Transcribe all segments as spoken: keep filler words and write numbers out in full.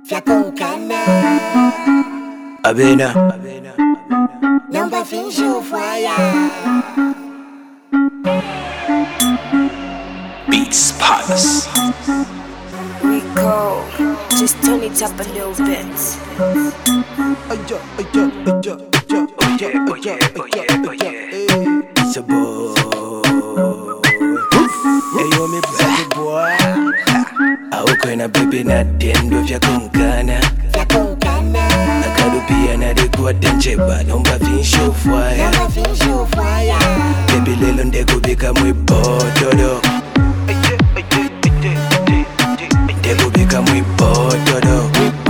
Vya con cana. Abena. Não vai fingir o foia. Beats Palace. Rico, just turn it up a little bit. It's a boy. Hey, yo, me baby boy. Aukwena baby na tendo vya konkana. Vya con cana. Akarupia na dekuwa tencheba. Nomba finsho fwaya. Não vai fingir o foia. Baby lelo ndekubika mwipotodo. Ndekubika mwipotodo.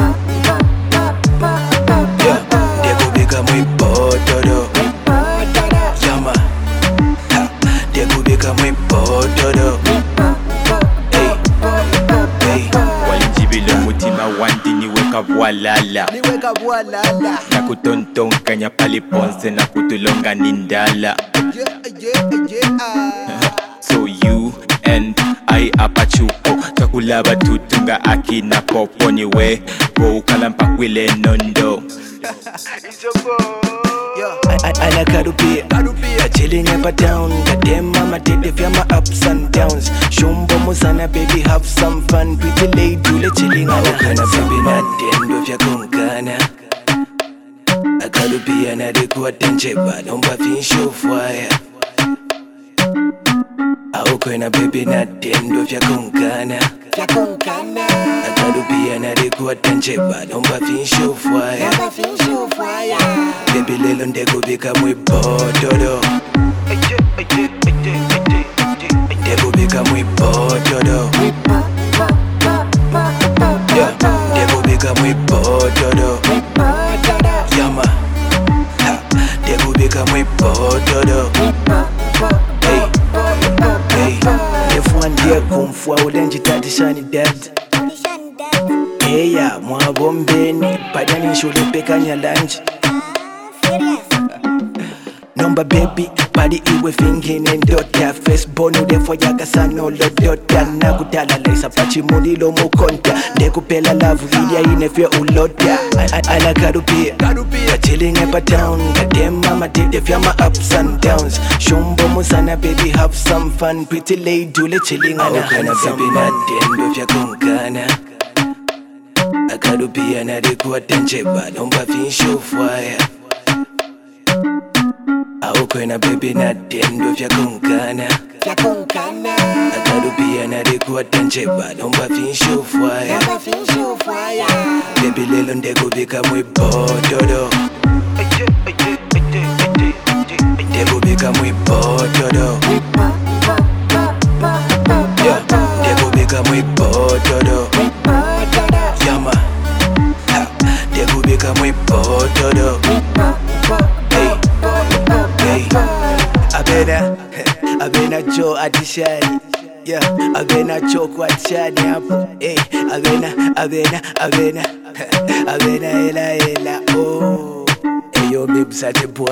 Yeah, ndekubika mwipotodo. Yama. Ha, ndekubika mwipotodo. Hey, hey. Walijibile mutima wandi niweka bwalala Niweka bwalala. na kutontonkanya pali ponse na kutulonga nindala. Yeah, yeah, yeah. So you and I apachuko takulaba tutunga akina popo niwe go kalampa kwile nondo. Anakarupia chilling up a town. Goddamn mama take the fear my ups and downs. Shumbo musana baby have some fun. Pretty lady dule chilling anakana baby na tendo vya konkana. Akarupia na dekuwa tencheba. Nomba finsho fwaya. Aukwena baby na tendo vya konkana. Vya con cana. Akarupia na dekuwa tencheba. Nomba finsho fwaya. Não vai fingir o foia. Baby lelo ndekubika mwipotodo. Ndekubika mwipotodo. Yeah, ndekubika mwipotodo. Yama. Ha, ndekubika mwipotodo. Hey, hey. Nefua ndiye kumfua ulenji tatishani dad. Eya mwagombeni padani shule pekanya lunch. Number baby, body iwe fingine ndota. Face bone udefo yaka sana olodota. Nakutala laisa pachi mulilo mukonta. Ndekupela love video inefya ulota. Anakarupia chilling up a town. Goddamn mama take the fear my ups and downs. Shumbo musana baby have some fun. Pretty lady dule chilling anakana baby na tendo vya konkana. Akarupia na dekuwa tencheba. Nomba finsho fwaya. Aukwena baby na tendo vya konkana. Vya con cana. Akarupia na dekuwa tencheba. Nomba finsho fwaya. Não vai fingir o foia. Baby lelo ndekubika mwipotodo. Ndekubika mwipotodo. Yeah, ndekubika mwipotodo. Yama. Ha, ndekubika mwipotodo. Hey, hey. Abena, abena cho atishani. Yeah, abena cho kwa chani hapo. Hey, abena, abena, abena. Abena ela ela. Oh, hey yo bibs at the boy.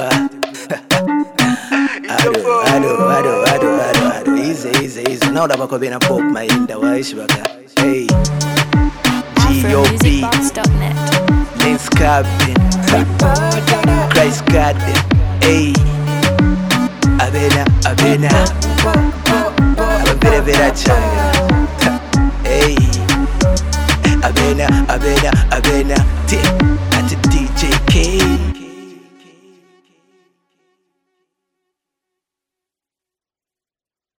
Ado, ado, ado, ado, ado, ado. Easy, easy, easy. Now that bako bena pop my inda waishi baka. Hey, G O B, Afromusicbox dot net. Lens Cabin, Christ Garden. Hey, abena, abena. Abena, abena, changa. Hey, abena, abena, abena. T at the D J K.